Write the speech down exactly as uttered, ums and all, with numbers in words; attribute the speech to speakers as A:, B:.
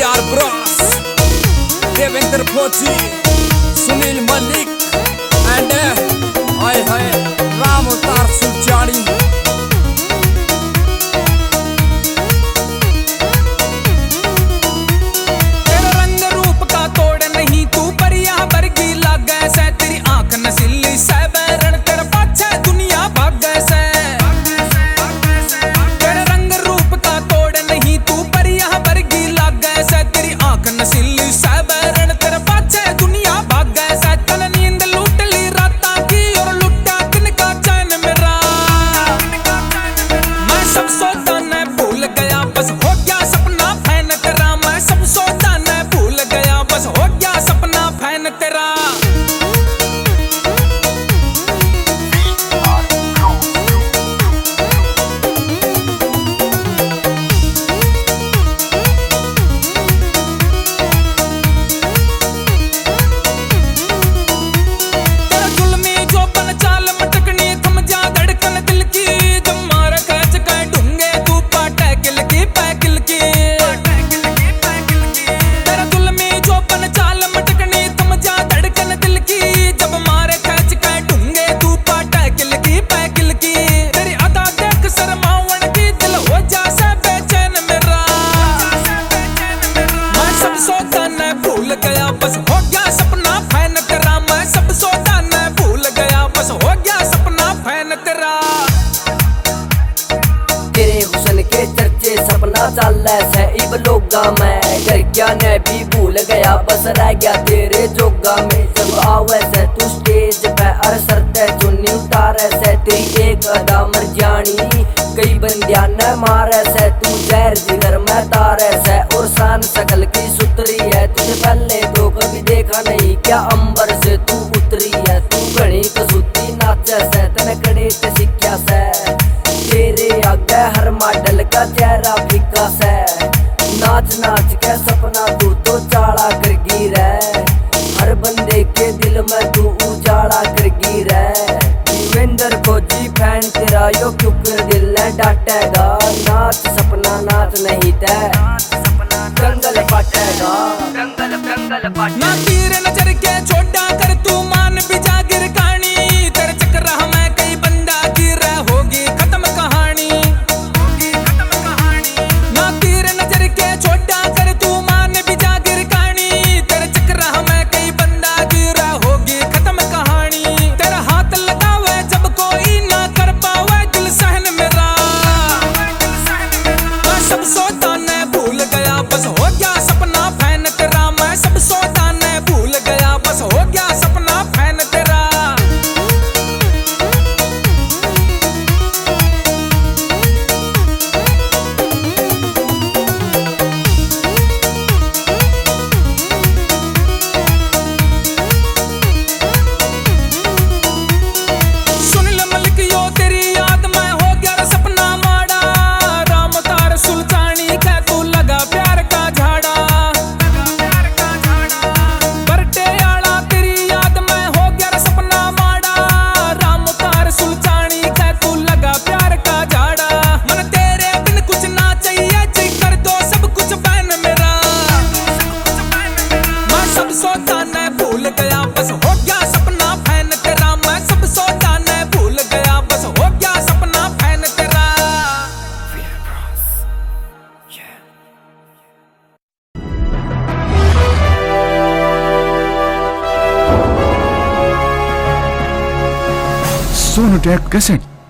A: We are Bros, Devendra फौजी, Sunil Malik and आए हाय राम अवतार सुलझानी।
B: तेरा रंग रूप का तोड़ नहीं तू परिया बरगी लागे से, तेरी आंख नसीली से बैरण तेरा पाछे दुनिया भागे से। तेरा रंग रूप का तोड़ नहीं तू परिया बरगी लागे से, तेरी आंख नसीली से बैरण तेरा पाछे दुनिया भागे से। कल नींद लूट ली राता की और लुटा दिन का चैन मेरा, मैं सब सोचा न भूल गया बस हो गया सपना फैन तेरा। मैं सब सोचा न भूल गया बस हो गया सपना फैन तेरा। तेरा जुल्मी जो बन चाल मटकनी थम जा धड़कन दिल की, जब मार खच कर ढूंगे तू पाटा किल की पैकिल की। तेरा जुल्मी जो बन चाल मटकनी थम जा धड़कन दिल की, जब मार खच कर ढूंगे तू पाटा किल की पैकिल की। तेरी अदा देख शर्मावन की दिल हो जा से बेचैन मेरा, मैं सब सोचा न भूल गया बस हो गया सपना फैन तेरा। मैं सब सोचा न भूल गया बस हो गया सपना फैन तेरा।
C: तेरे हुसन के चर्चे सपना चल से इब लोगा मैं, घर क्या ने भी भूल गया बस रह गया तेरे जोगा में। जब आवे से तू स्टेज पे अर सरते चुन्नी उतारे से, तेरी एक अदा मर जानी कई बंदिया न मारे से। तू जहर जिगर में तारे से और शान शकल की सुतरी है, तुझे पहले तो कभी देखा नहीं क्या अंबर से तू उतरी है। तू घनी कसूती नाचे से तने कड़े ते सिक्या से, तेरे आगे हर मॉडल का चेहरा फीका से। नाच नाच के सपना तू तो चाड़ा कर गिरे, हर बंदे के दिल में तू उजाड़ा कर गिरे। देवेंद्र फौजी फैन तेरा यो क्यों कर दिल ने डांटेगा, नाच सपना नाच नहीं ते दंगल पाटेगा, दंगल दंगल पाटेगा।
B: ना तीर नजर के छोड़ा कर तू मान भी जागिर कहानी, तेरे चक्कर में कई बंदा गिर होगी खत्म कहानी। ना तीर नजर के छोड़ा कर तू मान भी जागिर कहानी, तेरे चक्कर में कई बंदा गिर होगी खत्म कहानी। तेरा हाथ लगावे जब कोई ना कर पावे दिल सहन मेरा, मैं सब सोचा न भूल गया बस हो गया सपना फैन तेरा। मैं सब सोचा न भूल गया बस हो गया सपना फैन तेरा। सुनील मलिक यो तेरी याद में हो गया सपना माड़ा, राम अवतार सुलझानी का तू लगा प्यार का झाड़ा। बरटे आला तेरी याद में हो गया सपना माड़ा, राम अवतार सुलझानी का तू लगा प्यार का झाड़ा। मन तेरे बिन कुछ ना चाहिए जी कर दो सब कुछ बहन मेरा, मैं सब सोचा न भूल गया बस हो गया सपना फैन तेरा। मैं सब सोचा न भूल गया बस हो गया सपना फैन तेरा।
D: सोनोटेक कैसेट।